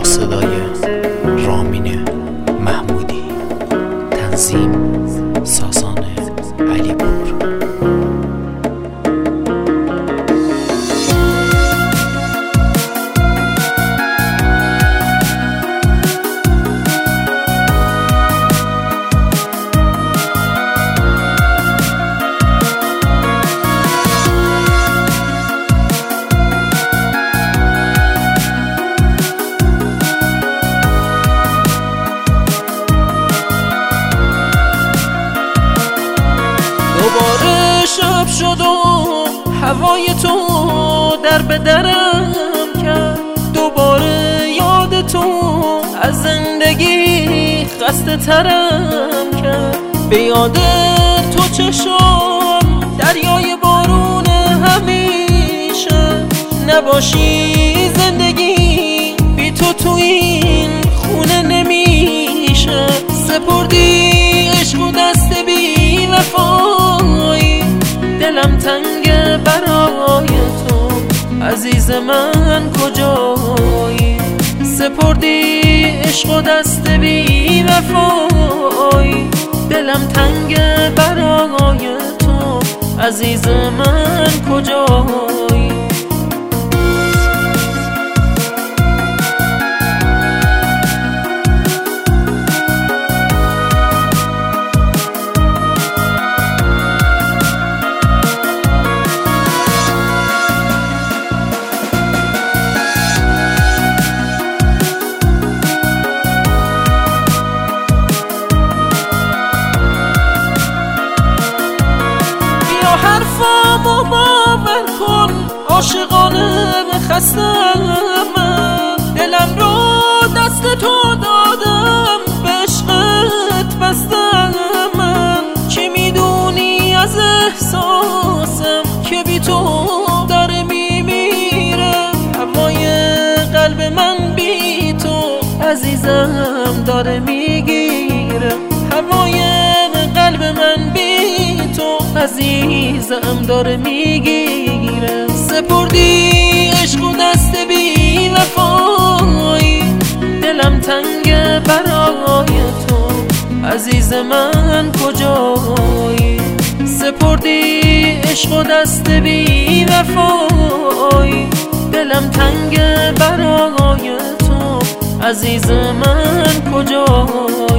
با صدای رامین محمودی، تنظیم ساسان علیپور. دوباره شب شد و هوای تو در به درم کرد. دوباره یاد تو از زندگی خسته ترم کرد. به یاد تو چشم دریای بارون همیشه. نباشی زندگی بی تو این خونه نمیشه. سپردی عشق و دست بی وفایی، دلم تنگه برای تو عزیز من کجایی. سپردی عشق و دست بی وفایی، دلم تنگه برای تو عزیز من کجایی. حرفامو باور کن، عاشقانه خستم من. دلم رو دست تو دادم، به عشقت بستم من. چی میدونی از احساسم که بی تو داره میمیره. هوای قلب من بی تو عزیزم داره میگیره. هوای قلب من بی تو عزیزم داره میگیره. سپردی عشق و دست بی وفایی، دلم تنگه برای تو عزیز من کجایی. سپردی عشق و دست بی وفایی، دلم تنگه برای تو عزیز من کجایی.